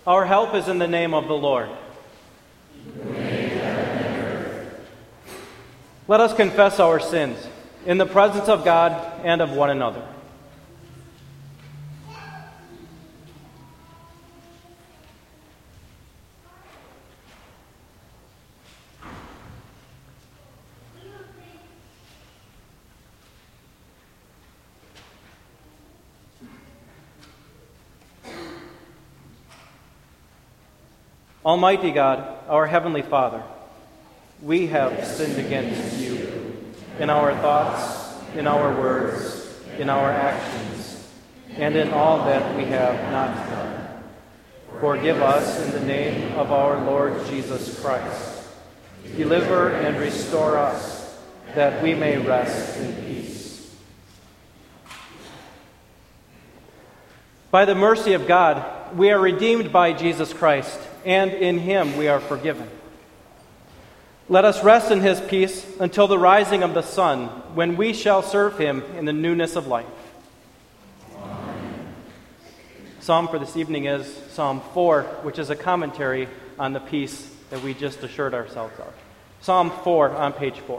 Our help is in the name of the Lord. Let us confess our sins in the presence of God and of one another. Almighty God, our Heavenly Father, we have sinned against you in our thoughts, in our words, in our actions, and in all that we have not done. Forgive us in the name of our Lord Jesus Christ. Deliver and restore us, that we may rest in peace. By the mercy of God, we are redeemed by Jesus Christ, and in him we are forgiven. Let us rest in his peace until the rising of the sun, when we shall serve him in the newness of life. Amen. Psalm for this evening is Psalm 4, which is a commentary on the peace that we just assured ourselves of. Psalm 4 on page 4.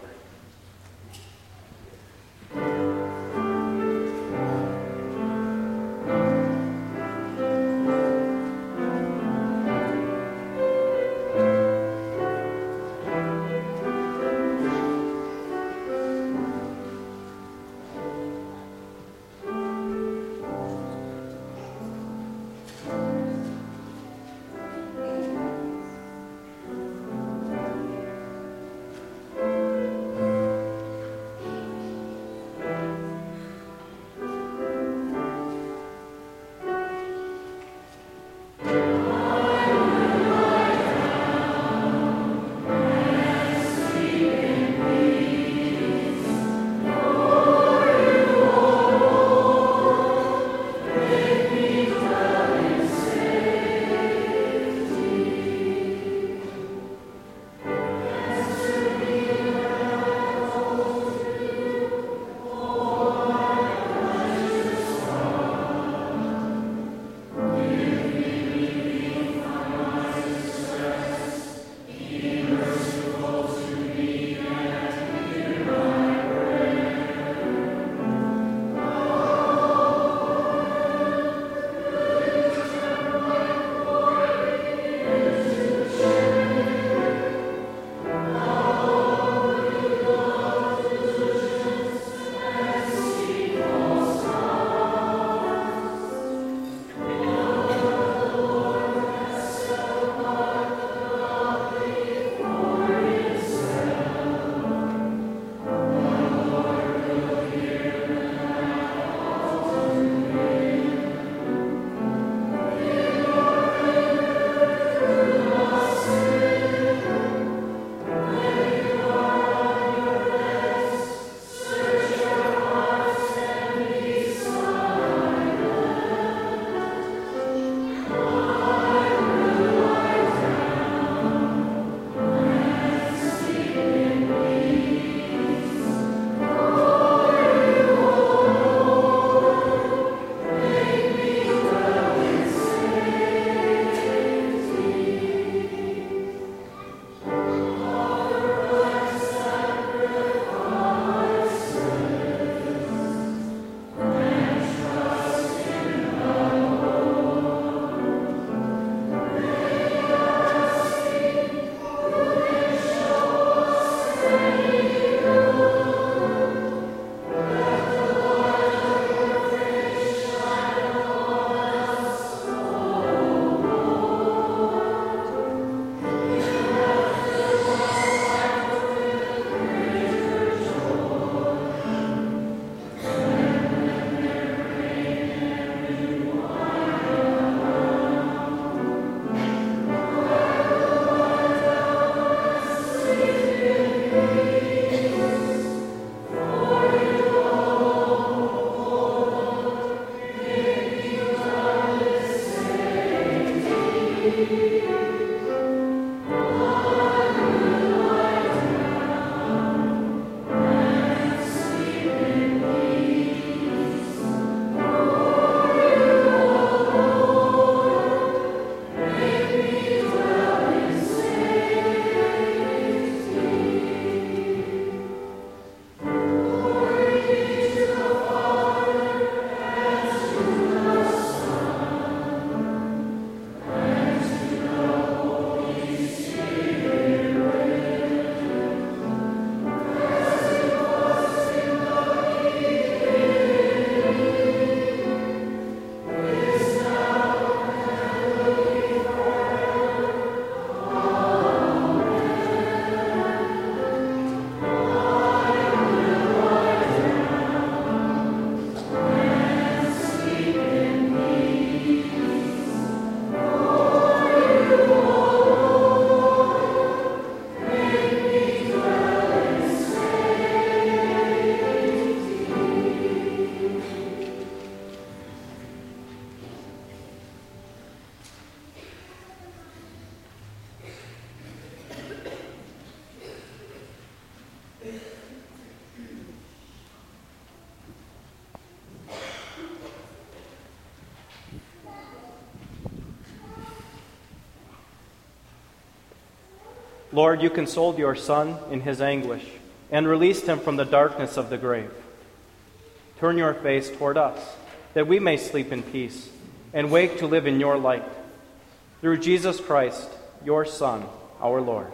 Lord, you consoled your Son in his anguish and released him from the darkness of the grave. Turn your face toward us, that we may sleep in peace and wake to live in your light. Through Jesus Christ, your Son, our Lord.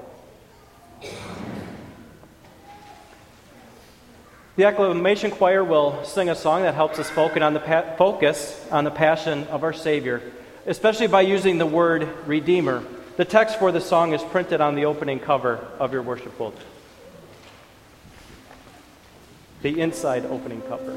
The Acclamation Choir will sing a song that helps us focus on the passion of our Savior, especially by using the word Redeemer. The text for the song is printed on the opening cover of your worship bulletin. The inside opening cover.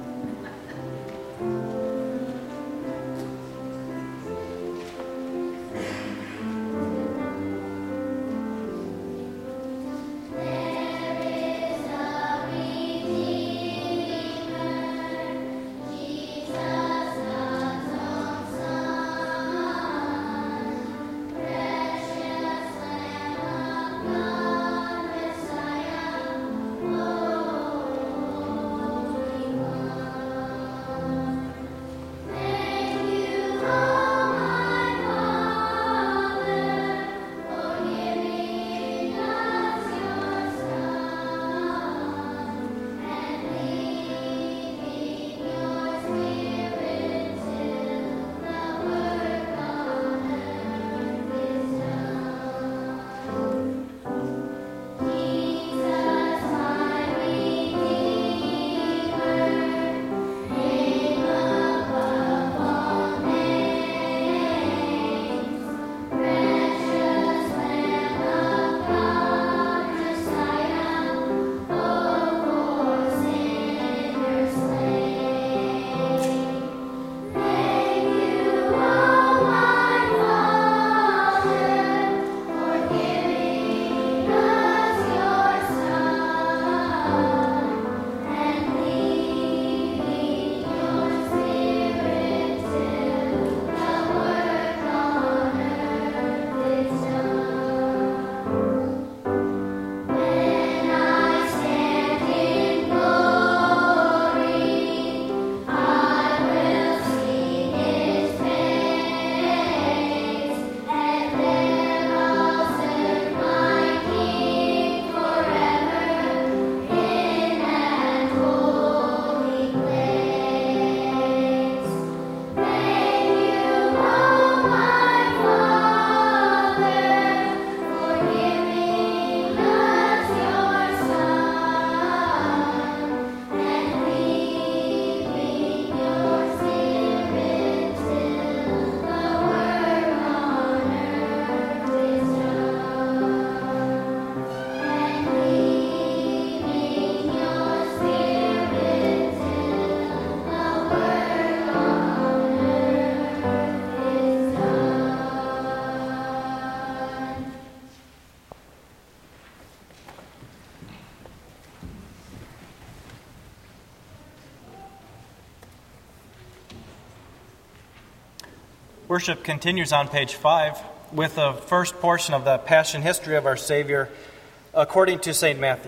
Worship continues on page 5 with the first portion of the Passion history of our Savior according to St. Matthew.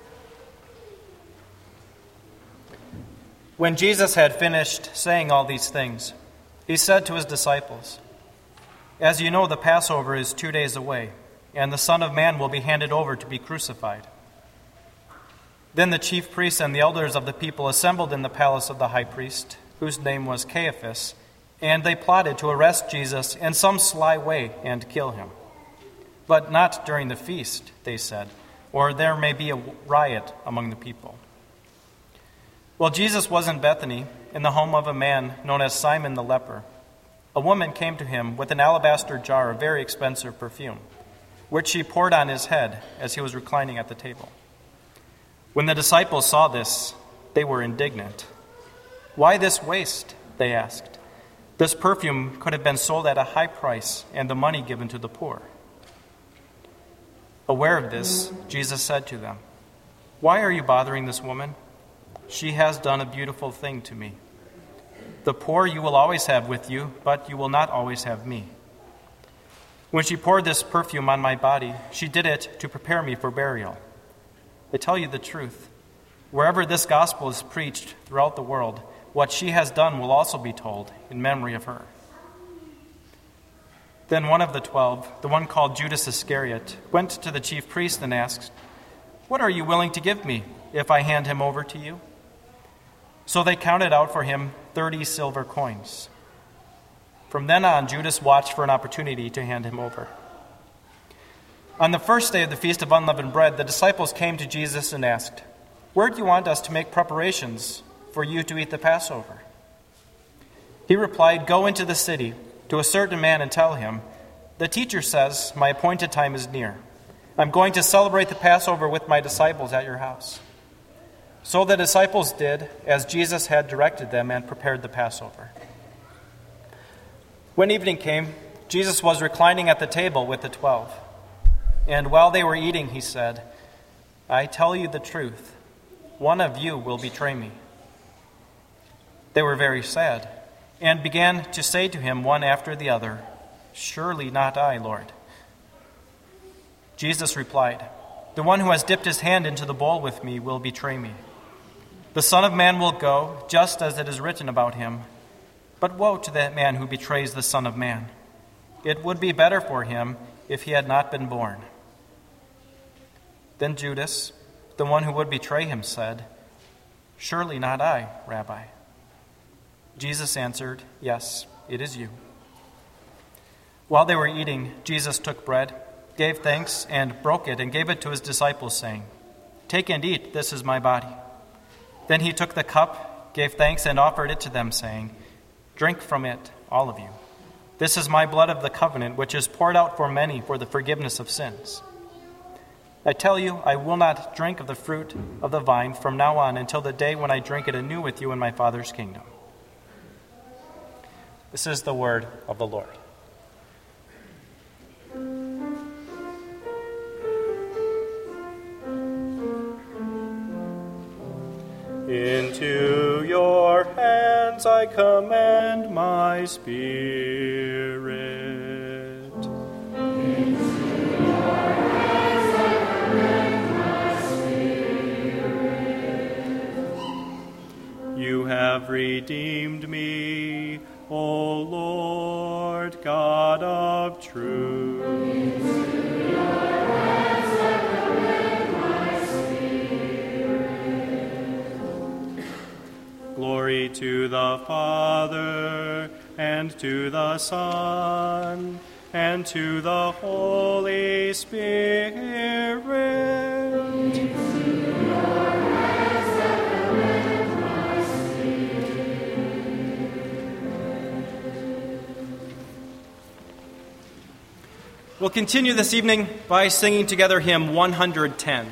When Jesus had finished saying all these things, he said to his disciples, "As you know, the Passover is 2 days away, and the Son of Man will be handed over to be crucified." Then the chief priests and the elders of the people assembled in the palace of the high priest, whose name was Caiaphas, and they plotted to arrest Jesus in some sly way and kill him. But not during the feast, they said, or there may be a riot among the people. While Jesus was in Bethany, in the home of a man known as Simon the leper, a woman came to him with an alabaster jar of very expensive perfume, which she poured on his head as he was reclining at the table. When the disciples saw this, they were indignant. "Why this waste?" they asked. "This perfume could have been sold at a high price and the money given to the poor." Aware of this, Jesus said to them, "Why are you bothering this woman? She has done a beautiful thing to me. The poor you will always have with you, but you will not always have me. When she poured this perfume on my body, she did it to prepare me for burial. I tell you the truth, wherever this gospel is preached throughout the world, what she has done will also be told in memory of her." Then one of the 12, the one called Judas Iscariot, went to the chief priests and asked, "What are you willing to give me if I hand him over to you?" So they counted out for him 30 silver coins. From then on, Judas watched for an opportunity to hand him over. On the first day of the Feast of Unleavened Bread, the disciples came to Jesus and asked, "Where do you want us to make preparations for you to eat the Passover?" He replied, "Go into the city to a certain man and tell him, 'The teacher says, my appointed time is near. I'm going to celebrate the Passover with my disciples at your house.'" So the disciples did as Jesus had directed them and prepared the Passover. When evening came, Jesus was reclining at the table with the 12. And while they were eating, he said, "I tell you the truth, one of you will betray me." They were very sad and began to say to him one after the other, "Surely not I, Lord." Jesus replied, "The one who has dipped his hand into the bowl with me will betray me. The Son of Man will go, just as it is written about him. But woe to that man who betrays the Son of Man. It would be better for him if he had not been born." Then Judas, the one who would betray him, said, "Surely not I, Rabbi." Jesus answered, "Yes, it is you." While they were eating, Jesus took bread, gave thanks, and broke it, and gave it to his disciples, saying, "Take and eat, this is my body." Then he took the cup, gave thanks, and offered it to them, saying, "Drink from it, all of you. This is my blood of the covenant, which is poured out for many for the forgiveness of sins. I tell you, I will not drink of the fruit of the vine from now on until the day when I drink it anew with you in my Father's kingdom." This is the word of the Lord. Into your hands I commend my spirit. You have redeemed me, O Lord, God of truth. Into your hands I commend my spirit. Glory to the Father, and to the Son, and to the Holy Spirit. We'll continue this evening by singing together hymn 110.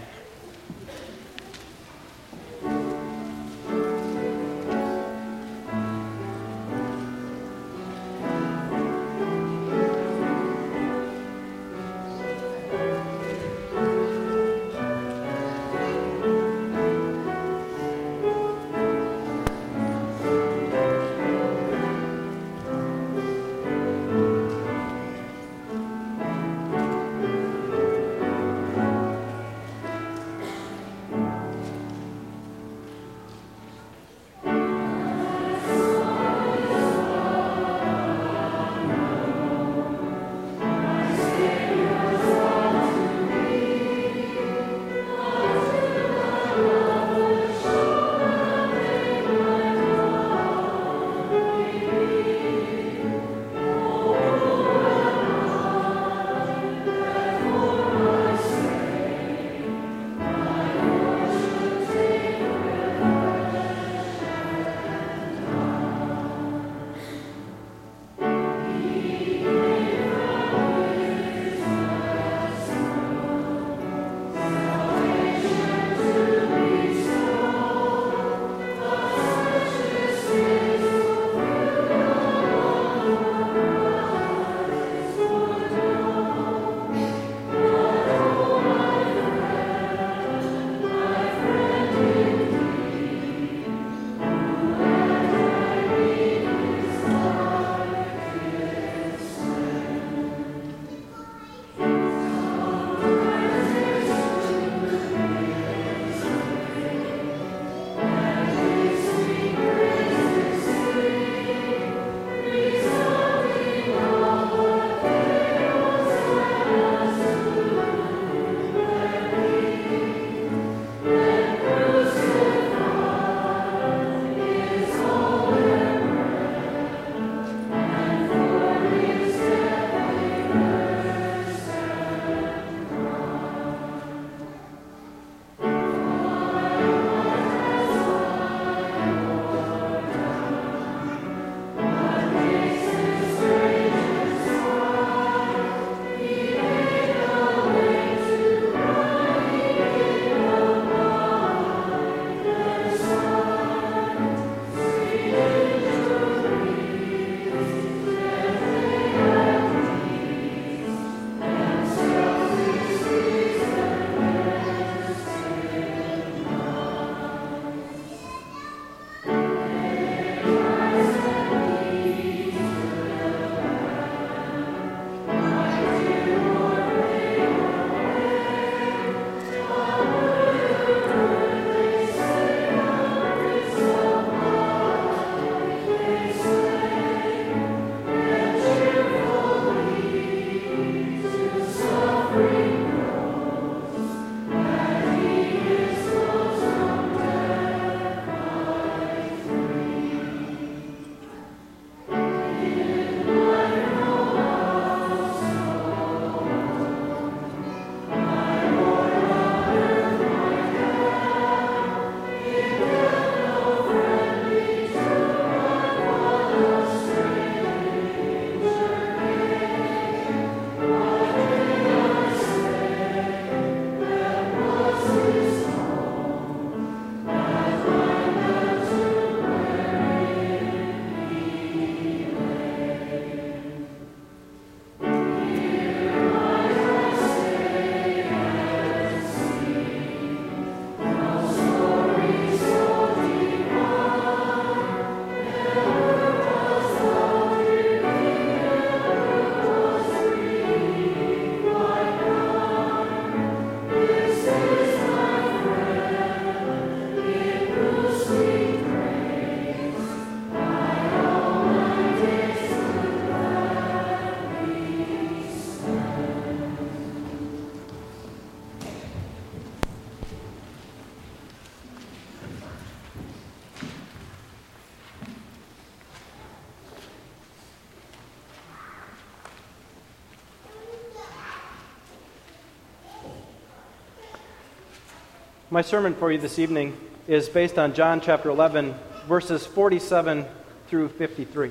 My sermon for you this evening is based on John chapter 11, verses 47 through 53.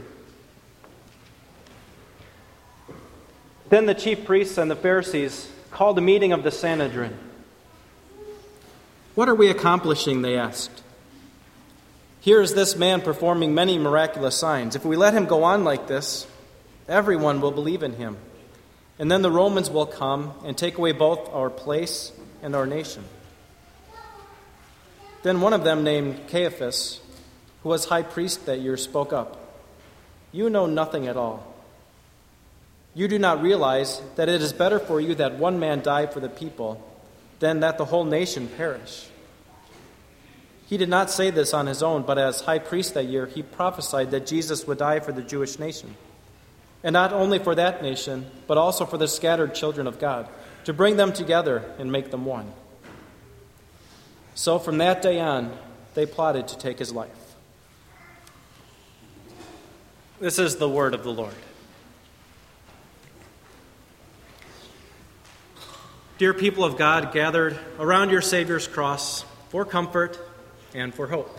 Then the chief priests and the Pharisees called a meeting of the Sanhedrin. "What are we accomplishing?" they asked. "Here is this man performing many miraculous signs. If we let him go on like this, everyone will believe in him. And then the Romans will come and take away both our place and our nation." Then one of them, named Caiaphas, who was high priest that year, spoke up. "You know nothing at all. You do not realize that it is better for you that one man die for the people than that the whole nation perish." He did not say this on his own, but as high priest that year, he prophesied that Jesus would die for the Jewish nation. And not only for that nation, but also for the scattered children of God, to bring them together and make them one. So from that day on, they plotted to take his life. This is the word of the Lord. Dear people of God, gathered around your Savior's cross for comfort and for hope.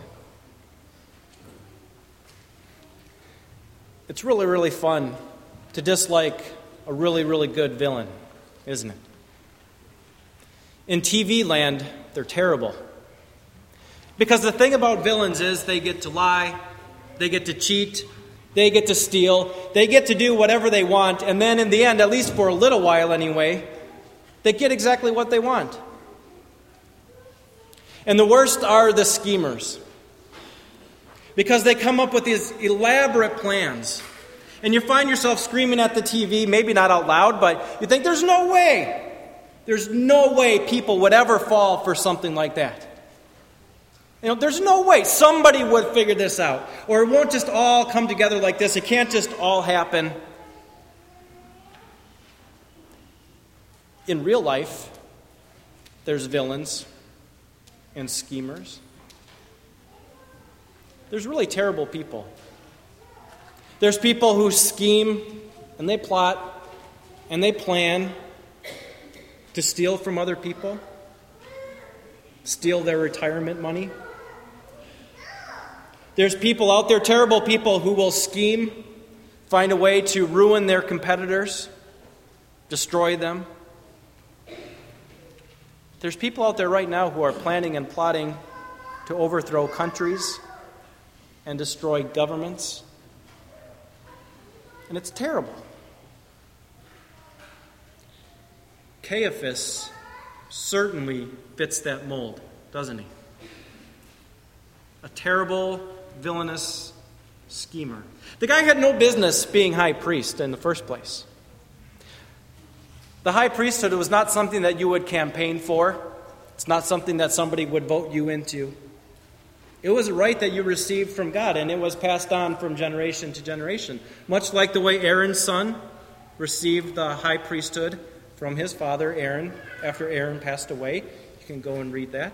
It's really, really fun to dislike a really, really good villain, isn't it? In TV land, they're terrible. Because the thing about villains is they get to lie, they get to cheat, they get to steal, they get to do whatever they want, and then in the end, at least for a little while anyway, they get exactly what they want. And the worst are the schemers. Because they come up with these elaborate plans. And you find yourself screaming at the TV, maybe not out loud, but you think there's no way people would ever fall for something like that. There's no way somebody would figure this out. Or it won't just all come together like this. It can't just all happen. In real life, there's villains and schemers. There's really terrible people. There's people who scheme and they plot and they plan to steal from other people, steal their retirement money. There's people out there, terrible people, who will scheme, find a way to ruin their competitors, destroy them. There's people out there right now who are planning and plotting to overthrow countries and destroy governments. And it's terrible. Caiaphas certainly fits that mold, doesn't he? A terrible, villainous schemer. The guy had no business being high priest in the first place. The high priesthood was not something that you would campaign for. It's not something that somebody would vote you into. It was a right that you received from God, and it was passed on from generation to generation. Much like the way Aaron's son received the high priesthood from his father, Aaron, after Aaron passed away. You can go and read that.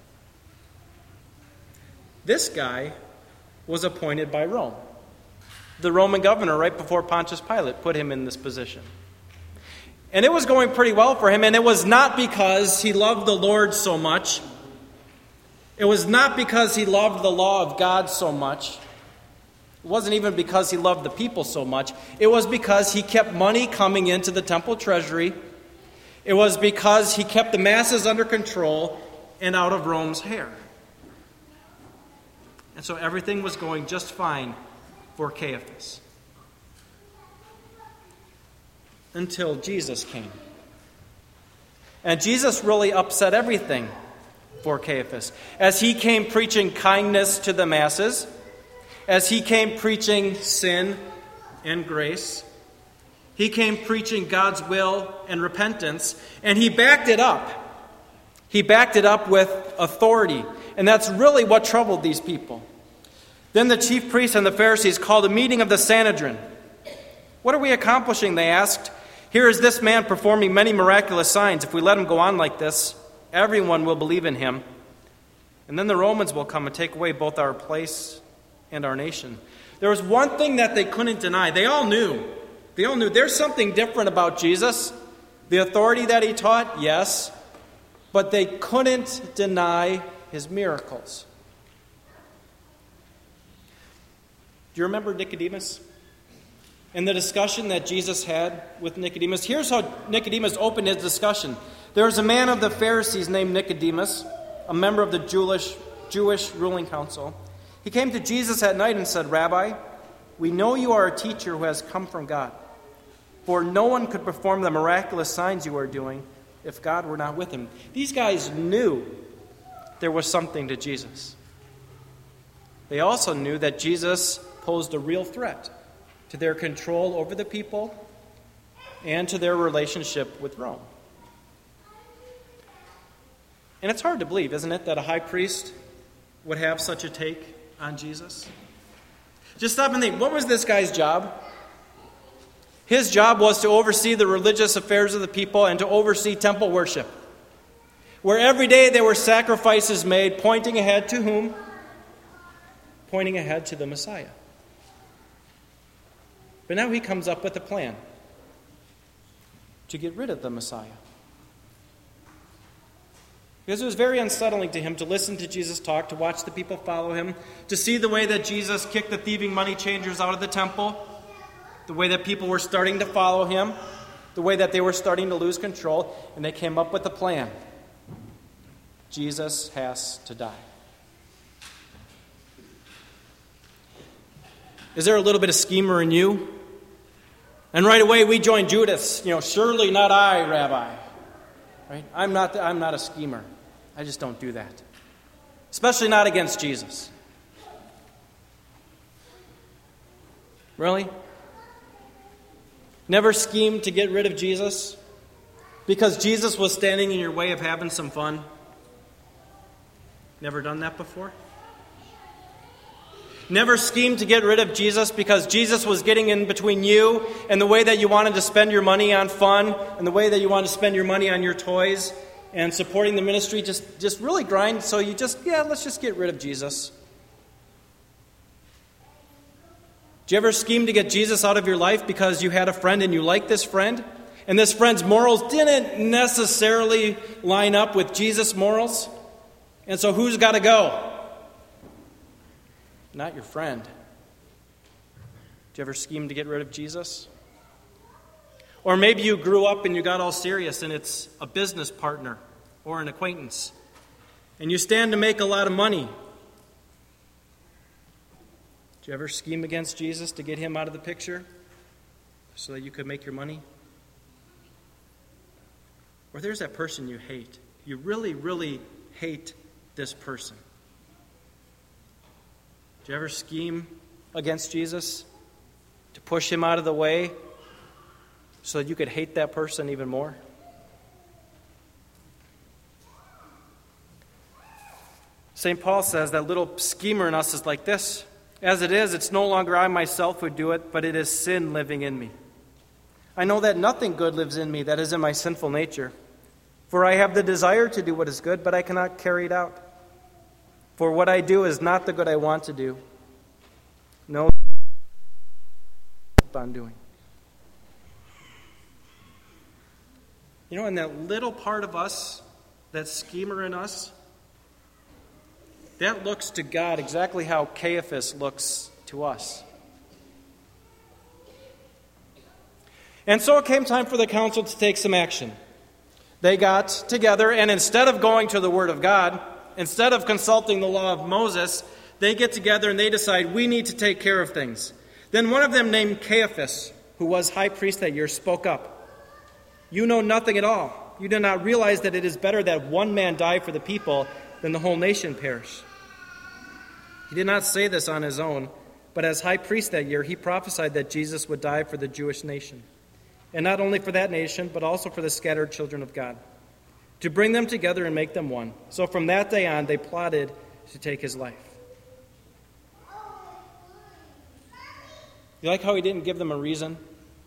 This guy was appointed by Rome. The Roman governor, right before Pontius Pilate, put him in this position. And it was going pretty well for him, and it was not because he loved the Lord so much. It was not because he loved the law of God so much. It wasn't even because he loved the people so much. It was because he kept money coming into the temple treasury. It was because he kept the masses under control and out of Rome's hair. And so everything was going just fine for Caiaphas. Until Jesus came. And Jesus really upset everything for Caiaphas. As he came preaching kindness to the masses, as he came preaching sin and grace, he came preaching God's will and repentance, and he backed it up. He backed it up with authority, and that's really what troubled these people. Then the chief priests and the Pharisees called a meeting of the Sanhedrin. "What are we accomplishing?" they asked. "Here is this man performing many miraculous signs. If we let him go on like this, everyone will believe in him. And then the Romans will come and take away both our place and our nation." There was one thing that they couldn't deny. They all knew there's something different about Jesus. The authority that he taught, yes. but they couldn't deny his miracles. Do you remember Nicodemus? And the discussion that Jesus had with Nicodemus? Here's how Nicodemus opened his discussion. There was a man of the Pharisees named Nicodemus, a member of the Jewish ruling council. He came to Jesus at night and said, "Rabbi, we know you are a teacher who has come from God. For no one could perform the miraculous signs you are doing if God were not with him." These guys knew there was something to Jesus. They also knew that Jesus posed a real threat to their control over the people and to their relationship with Rome. And it's hard to believe, isn't it, that a high priest would have such a take on Jesus? Just stop and think, what was this guy's job? His job was to oversee the religious affairs of the people and to oversee temple worship, where every day there were sacrifices made, pointing ahead to whom? Pointing ahead to the Messiah. But now he comes up with a plan to get rid of the Messiah. Because it was very unsettling to him to listen to Jesus talk, to watch the people follow him, to see the way that Jesus kicked the thieving money changers out of the temple, the way that people were starting to follow him, the way that they were starting to lose control, and they came up with a plan. Jesus has to die. Is there a little bit of schemer in you? And right away we join Judas. Surely not I, Rabbi. Right? I'm not a schemer. I just don't do that. Especially not against Jesus. Really? Never schemed to get rid of Jesus because Jesus was standing in your way of having some fun? Never done that before? Never schemed to get rid of Jesus because Jesus was getting in between you and the way that you wanted to spend your money on fun and the way that you wanted to spend your money on your toys and supporting the ministry, just really grind. So let's just get rid of Jesus. Do you ever scheme to get Jesus out of your life because you had a friend and you liked this friend? And this friend's morals didn't necessarily line up with Jesus' morals? And so who's got to go? Not your friend. Do you ever scheme to get rid of Jesus? Or maybe you grew up and you got all serious and it's a business partner or an acquaintance. And you stand to make a lot of money. Do you ever scheme against Jesus to get him out of the picture so that you could make your money? Or there's that person you hate. You really, really hate this person. Do you ever scheme against Jesus to push him out of the way so that you could hate that person even more? St. Paul says that little schemer in us is like this. As it is, it's no longer I myself who do it, but it is sin living in me. I know that nothing good lives in me, that is in my sinful nature. For I have the desire to do what is good, but I cannot carry it out. For what I do is not the good I want to do. No, keep on doing. And that little part of us, that schemer in us, that looks to God exactly how Caiaphas looks to us. And so it came time for the council to take some action. They got together, and instead of going to the Word of God, instead of consulting the law of Moses, they get together and they decide, we need to take care of things. Then one of them, named Caiaphas, who was high priest that year, spoke up. You know nothing at all. You do not realize that it is better that one man die for the people than the whole nation perish. He did not say this on his own, but as high priest that year, he prophesied that Jesus would die for the Jewish nation. And not only for that nation, but also for the scattered children of God, to bring them together and make them one. So from that day on, they plotted to take his life. You like how he didn't give them a reason?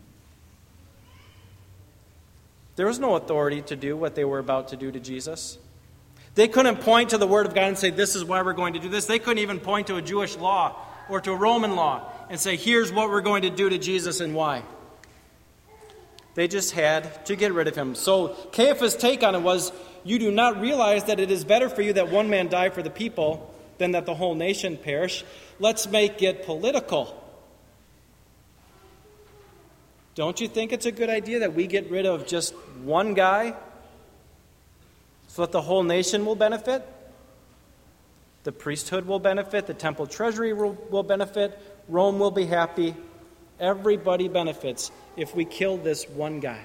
There was no authority to do what they were about to do to Jesus. They couldn't point to the Word of God and say, this is why we're going to do this. They couldn't even point to a Jewish law or to a Roman law and say, here's what we're going to do to Jesus and why. They just had to get rid of him. So Caiaphas' take on it was, you do not realize that it is better for you that one man die for the people than that the whole nation perish. Let's make it political. Don't you think it's a good idea that we get rid of just one guy so that the whole nation will benefit? The priesthood will benefit. The temple treasury will benefit. Rome will be happy. Everybody benefits if we kill this one guy.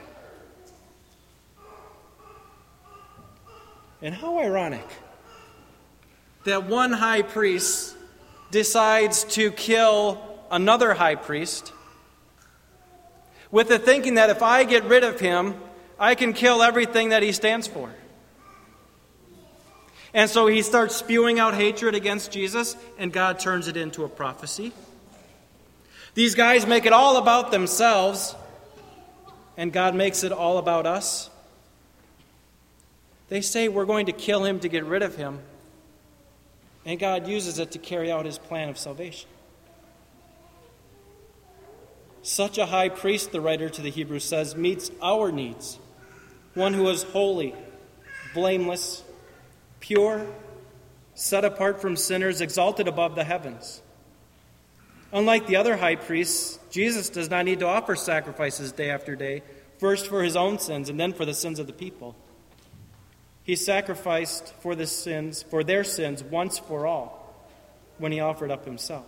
And how ironic that one high priest decides to kill another high priest with the thinking that if I get rid of him, I can kill everything that he stands for. And so he starts spewing out hatred against Jesus, and God turns it into a prophecy. These guys make it all about themselves, and God makes it all about us. They say we're going to kill him to get rid of him, and God uses it to carry out his plan of salvation. Such a high priest, the writer to the Hebrews says, meets our needs. One who is holy, blameless, pure, set apart from sinners, exalted above the heavens. Unlike the other high priests, Jesus does not need to offer sacrifices day after day, first for his own sins and then for the sins of the people. He sacrificed for their sins once for all when he offered up himself.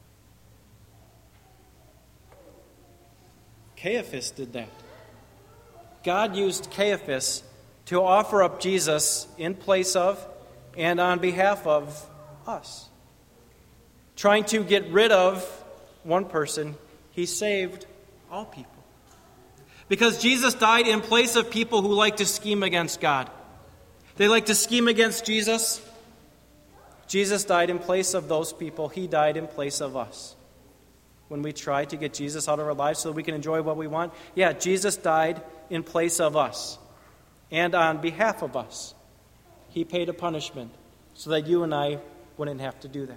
Caiaphas did that. God used Caiaphas to offer up Jesus in place of and on behalf of us. Trying to get rid of one person, he saved all people. Because Jesus died in place of people who like to scheme against God. They like to scheme against Jesus. Jesus died in place of those people. He died in place of us. When we try to get Jesus out of our lives so that we can enjoy what we want, Jesus died in place of us and on behalf of us. He paid a punishment so that you and I wouldn't have to do that.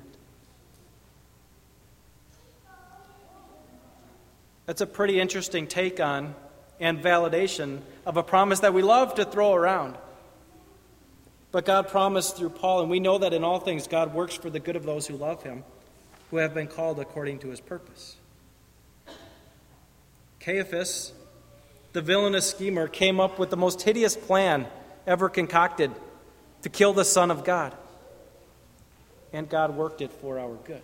That's a pretty interesting take on and validation of a promise that we love to throw around. But God promised through Paul, and we know that in all things God works for the good of those who love him, who have been called according to his purpose. Caiaphas, the villainous schemer, came up with the most hideous plan ever concocted to kill the Son of God. And God worked it for our good.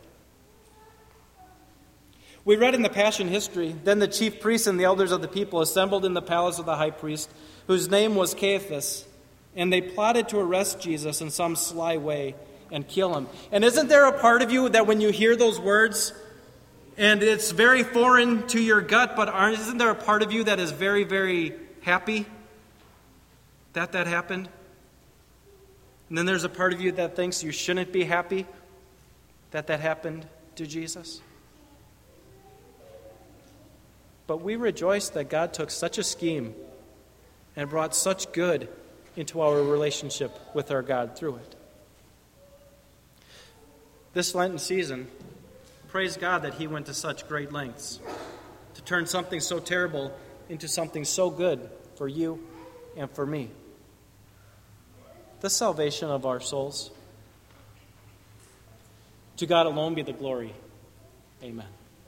We read in the Passion history, then the chief priests and the elders of the people assembled in the palace of the high priest, whose name was Caiaphas, and they plotted to arrest Jesus in some sly way and kill him. And isn't there a part of you that when you hear those words, and it's very foreign to your gut, but isn't there a part of you that is very, very happy that happened? And then there's a part of you that thinks you shouldn't be happy that happened to Jesus? But we rejoice that God took such a scheme and brought such good into our relationship with our God through it. This Lenten season, praise God that he went to such great lengths to turn something so terrible into something so good for you and for me. The salvation of our souls. To God alone be the glory. Amen.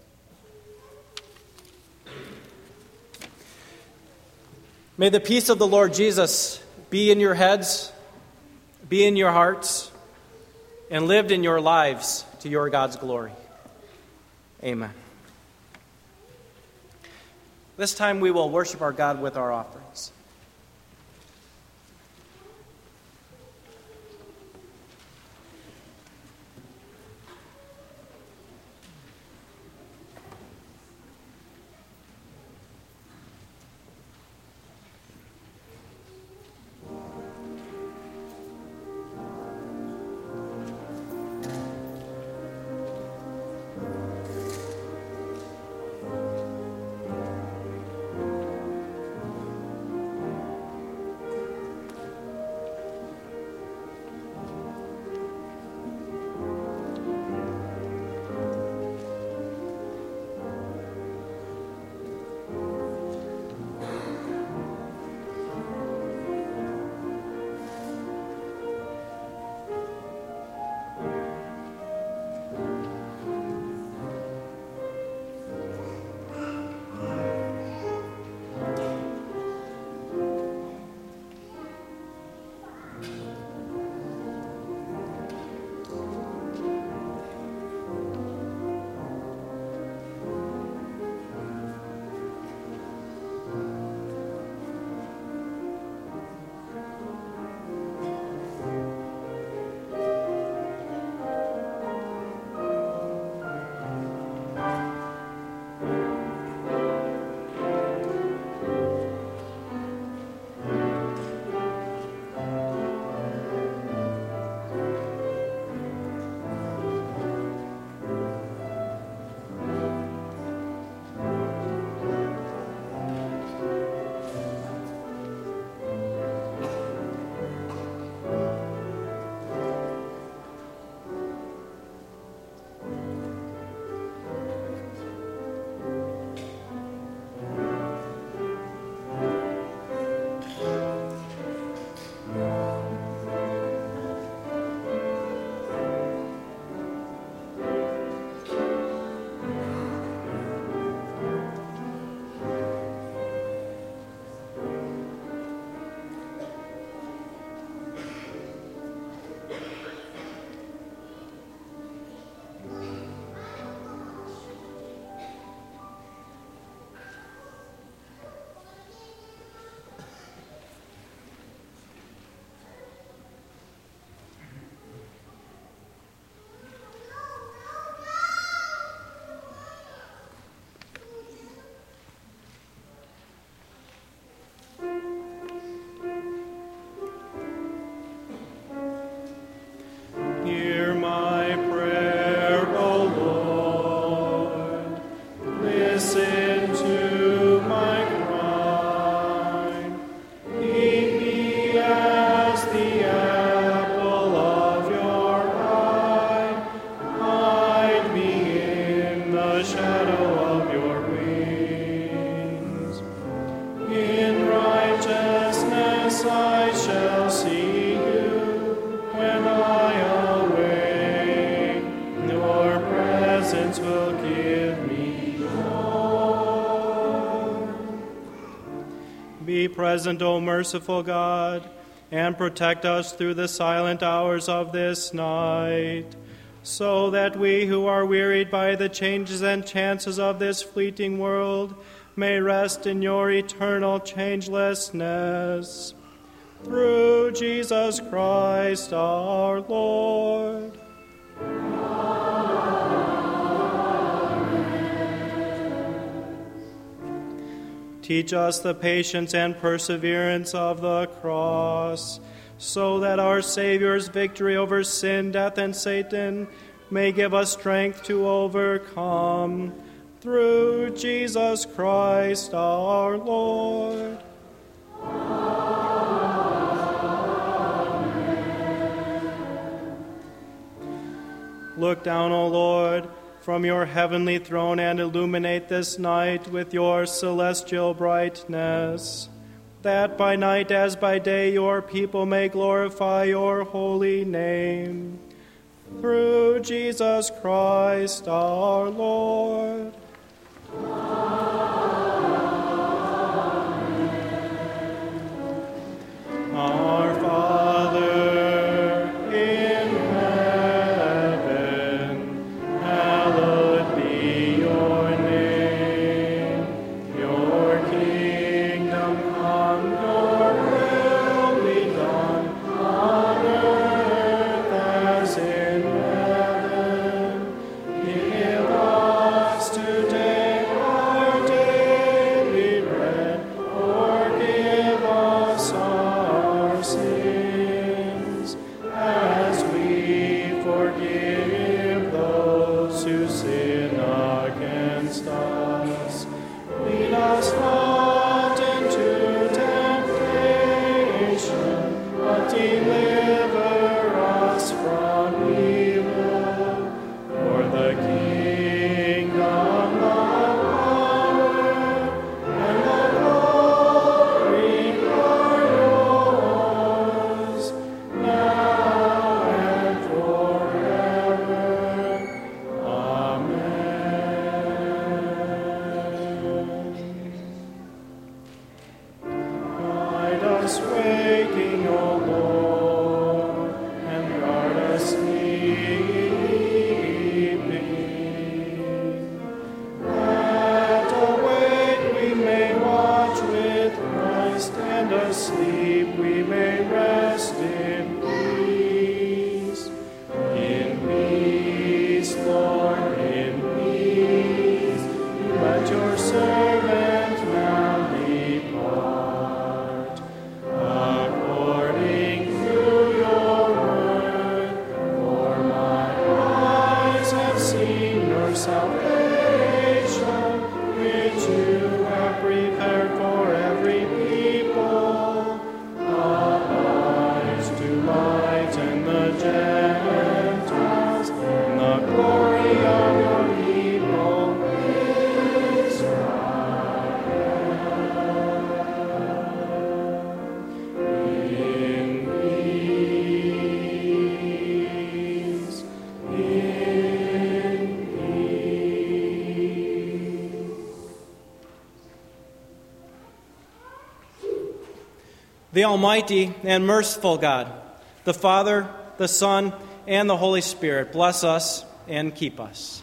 May the peace of the Lord Jesus be in your heads, be in your hearts, and lived in your lives to your God's glory. Amen. This time we will worship our God with our offerings. present, O merciful God, and protect us through the silent hours of this night, so that we who are wearied by the changes and chances of this fleeting world may rest in your eternal changelessness. Through Jesus Christ our Lord. Teach us the patience and perseverance of the cross, so that our Savior's victory over sin, death, and Satan may give us strength to overcome. Through Jesus Christ our Lord. Look down, O Lord, from your heavenly throne and illuminate this night with your celestial brightness, that by night as by day your people may glorify your holy name. Through Jesus Christ our Lord. Our Father, The Almighty and merciful God, the Father, the Son, and the Holy Spirit, bless us and keep us.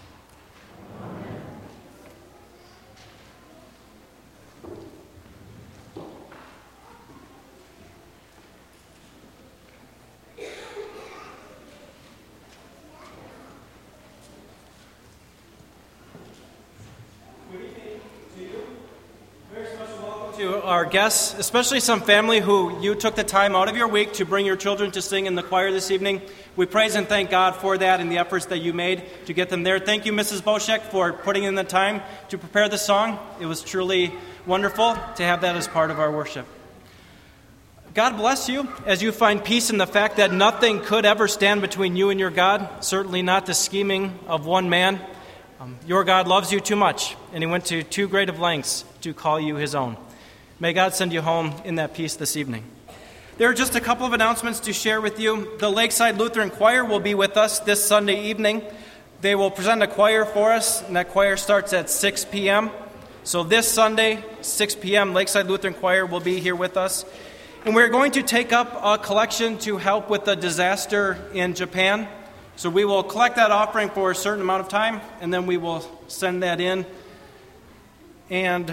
To our guests, especially some family who you took the time out of your week to bring your children to sing in the choir this evening. We praise and thank God for that and the efforts that you made to get them there. Thank you, Mrs. Boschek, for putting in the time to prepare the song. It was truly wonderful to have that as part of our worship. God bless you as you find peace in the fact that nothing could ever stand between you and your God, certainly not the scheming of one man. Your God loves you too much, and he went to too great of lengths to call you his own. May God send you home in that peace this evening. There are just a couple of announcements to share with you. The Lakeside Lutheran Choir will be with us this Sunday evening. They will present a choir for us, and that choir starts at 6 p.m. So this Sunday, 6 p.m., Lakeside Lutheran Choir will be here with us. And we're going to take up a collection to help with the disaster in Japan. So we will collect that offering for a certain amount of time, and then we will send that in. And,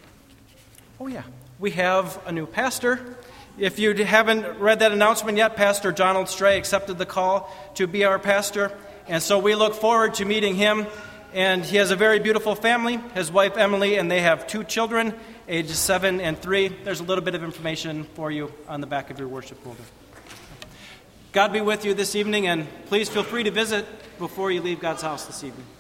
we have a new pastor. If you haven't read that announcement yet, Pastor Donald Stray accepted the call to be our pastor. And so we look forward to meeting him. And he has a very beautiful family, his wife Emily, and they have 2 children, ages 7 and 3. There's a little bit of information for you on the back of your worship folder. God be with you this evening, and please feel free to visit before you leave God's house this evening.